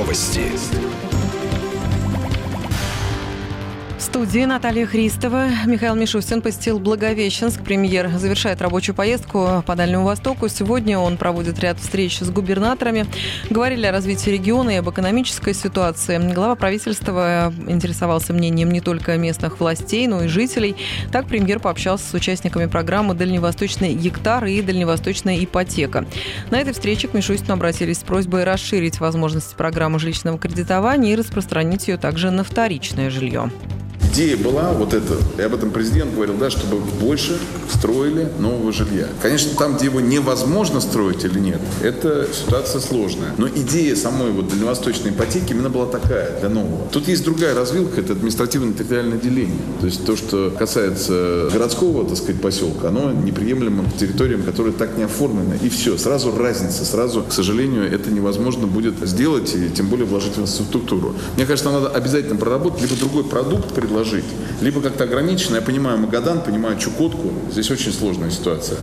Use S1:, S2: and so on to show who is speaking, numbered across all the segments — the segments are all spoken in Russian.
S1: Новости.
S2: В студии Наталья Христова. Михаил Мишустин посетил Благовещенск. Премьер завершает рабочую поездку по Дальнему Востоку. Сегодня он проводит ряд встреч с губернаторами. Говорили о развитии региона и об экономической ситуации. Глава правительства интересовался мнением не только местных властей, но и жителей. Так премьер пообщался с участниками программы «Дальневосточный гектар» и «Дальневосточная ипотека». На этой встрече к Мишустину обратились с просьбой расширить возможности программы жилищного кредитования и распространить ее также на вторичное жилье.
S3: Идея была вот эта, и об этом президент говорил, да, чтобы больше строили нового жилья. Конечно, там, где его невозможно строить или нет, это ситуация сложная. Но идея самой вот дальневосточной ипотеки именно была такая, для нового. Тут есть другая развилка, это административно-территориальное деление. То есть то, что касается городского, так сказать, поселка, оно неприемлемо к территориям, которые так не оформлены. И все, сразу разница, сразу, к сожалению, это невозможно будет сделать, и тем более вложить в инфраструктуру. Мне кажется, надо обязательно проработать, либо другой продукт предложить, либо как-то ограничено. Я понимаю Магадан, понимаю Чукотку. Здесь очень сложная ситуация.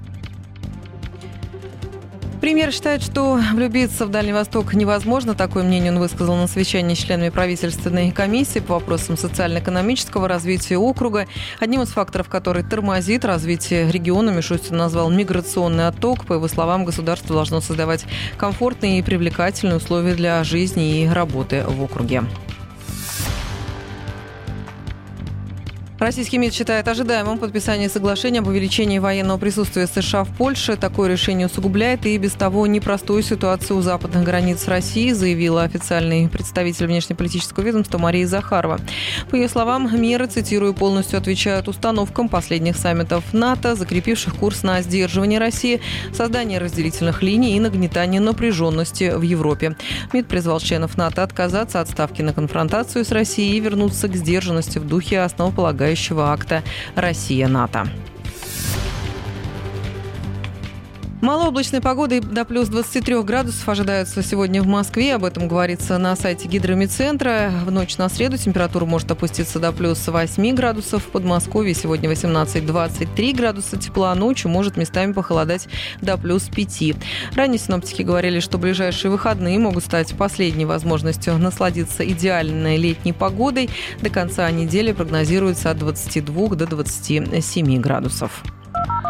S2: Премьер считает, что влюбиться в Дальний Восток невозможно. Такое мнение он высказал на совещании с членами правительственной комиссии по вопросам социально-экономического развития округа. Одним из факторов, который тормозит развитие региона, Мишустин назвал миграционный отток. По его словам, государство должно создавать комфортные и привлекательные условия для жизни и работы в округе. Российский МИД считает ожидаемым подписание соглашения об увеличении военного присутствия США в Польше. Такое решение усугубляет и без того непростую ситуацию у западных границ России, заявила официальный представитель внешнеполитического ведомства Мария Захарова. По ее словам, меры, цитирую, полностью отвечают установкам последних саммитов НАТО, закрепивших курс на сдерживание России, создание разделительных линий и нагнетание напряженности в Европе. МИД призвал членов НАТО отказаться от ставки на конфронтацию с Россией и вернуться к сдержанности в духе основополагающего акта «Россия-НАТО». Малооблачной погодой до плюс 23 градусов ожидается сегодня в Москве. Об этом говорится на сайте Гидромедцентра. В ночь на среду температура может опуститься до плюс 8 градусов. В Подмосковье сегодня 18-23 градуса тепла. Ночью может местами похолодать до плюс 5. Ранее синоптики говорили, что ближайшие выходные могут стать последней возможностью насладиться идеальной летней погодой. До конца недели прогнозируется от 22 до 27 градусов.